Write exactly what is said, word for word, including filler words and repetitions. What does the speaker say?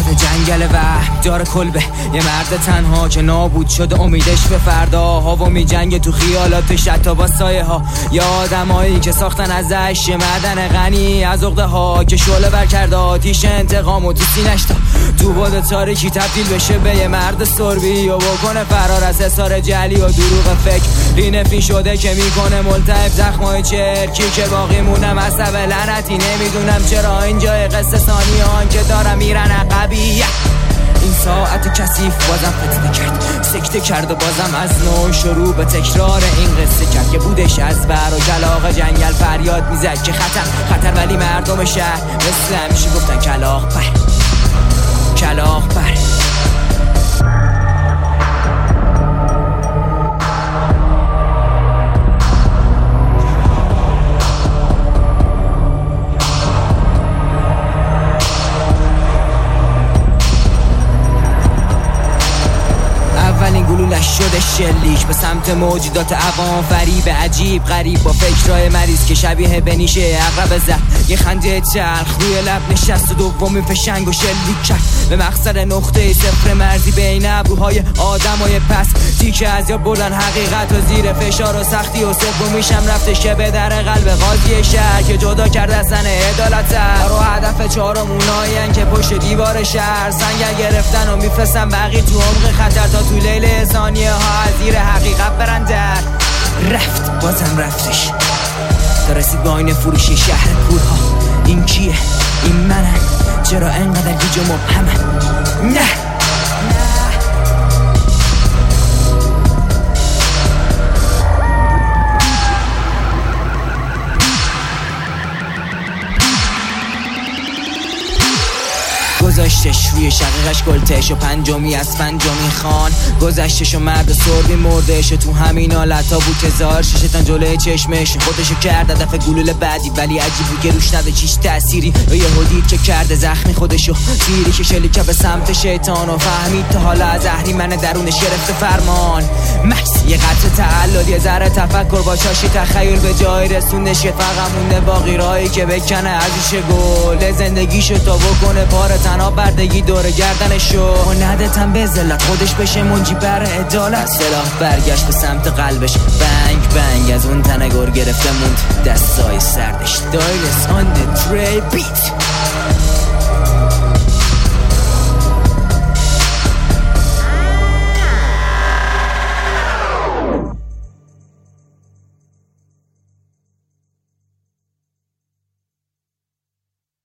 وسط جنگل وهم داره کلبه، یه مرد تنها که نابود شده امیدش به فردا. هوا می جنگ تو خیالاتش حتی با سایه ها، یا آدمایی که ساختن ازش یه معدن غنی از عقده ها که شعله بر کرده آتیش انتقام و تو سینش تا تو باد تاریکی تبدیل بشه به یه مرد سربی و بکنه فرار از حصار جعلی و دروغ فکر. رینفی شده که میکنه ملتهب زخمای چرکی که باقی مونم عصب لعنتی. نمیدونم چرا اینجای قصه ثانیان که دارم میرن عقبی. این ساعت کثیف بازم فتنه کرد، سکته کرد و بازم از نوع شروع به تکرار این قصه کرد که بودش از بر و کلاغ جنگل فریاد میزد که خطر خطر، ولی مردم شهر مثل همیشه گفتن کلاغ بر کلاغ بر. اولین گلولش شده شلیک به سمت موجودات عوام، فریب عجیب غریب با فکرهای مریض که شبیه به نیشه عقرب زد. یه خنده تلخ روی لب نشست و دومی فشنگ و شلیک کرد به مقصد نقطه صفر مرزی بین ابروهای آدمای پس. تیکه از یاد بردن حقیقت و زیر فشار و سختی و سومیشم رفتش که به در قلب قاضی شهر که جدا کرده از زن عدالت رو هدف چهارم اونایین که پشت دیوار شهر سنگر گرفتن و میفرستن بقی تو عمق خطر تا تو لیل ثانیه ها از زیر حقیقت برن در. رفت بازم رفتش تا رسید با آینه فروشی شهر کورها. این کیه؟ این منم؟ چرا انقدر گیج و مبهمم؟ نه گذاشتش روی شقیقش گلتش و پنجمی از پنجمی خان گذاشتش و مرد سربی مردش تو همین حالتا بود که زار ششتن جلوی چشمش خودشو کرد دفعه گلوله بعدی. ولی عجیب بود که روش نده چیش تأثیری و یه حدید که کرده زخمی خودشو تیری که شلیکه به سمت شیطان و فهمید تا حالا از زهری من درونش گرفته فرمان. محض یه قطع تعلل یه ذره تفکر با چاشی تخیل به جای رسوندش که فقط مونده باقی راهی که بکنه ازش گل زندگیشو تا بکنه پاره تنها بردگی دور گردنشو و ندتم به ذلت خودش بشه منجی بر عدالت. سلاح برگشت به سمت قلبش بنگ بنگ از اون تنه گر گرفته موند دستای سردش. دایلس آن دی تری بیت